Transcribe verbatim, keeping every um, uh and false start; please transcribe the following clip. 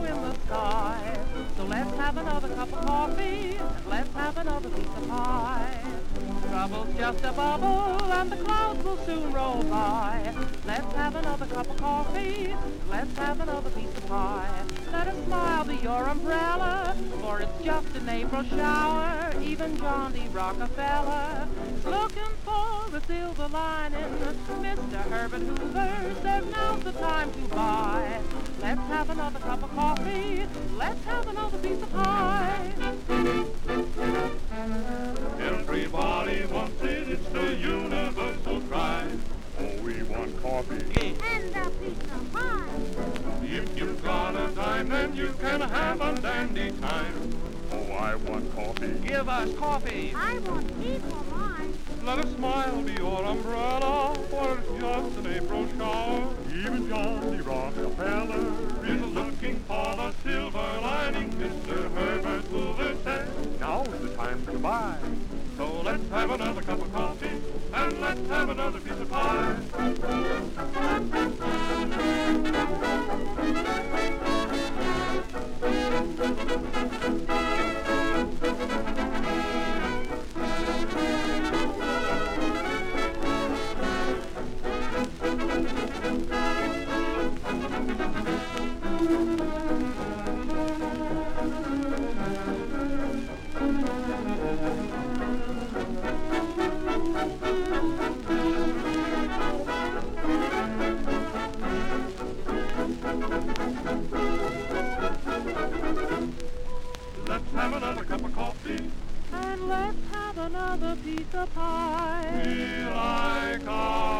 in the sky. So let's have another cup of coffee, and let's have another piece of pie. Trouble's just a bubble, and the clouds will soon roll by. Let's have another cup of coffee, let's have another piece of pie. Let a smile be your umbrella, for it's just an April shower. Even John D. Rockefeller is looking for a silver lining. Mister Herbert Hoover says now's the time to buy. Let's have another cup of coffee, let's have another piece of pie. Everybody wants it, it's the universal cry. Oh, we want coffee. And a piece of pie. If you've got a dime, then you can have a dandy time. Oh, I want coffee. Give us coffee. I want tea for mine. Let a smile be your umbrella, for it's just an April shower. Even John D. Rockefeller is looking for the silver lining. Mister Herbert Hoover says, now's the time to buy. So let's have another cup of coffee, and let's have another piece of pie. Let's have another cup of coffee, and let's have another piece of pie. we like our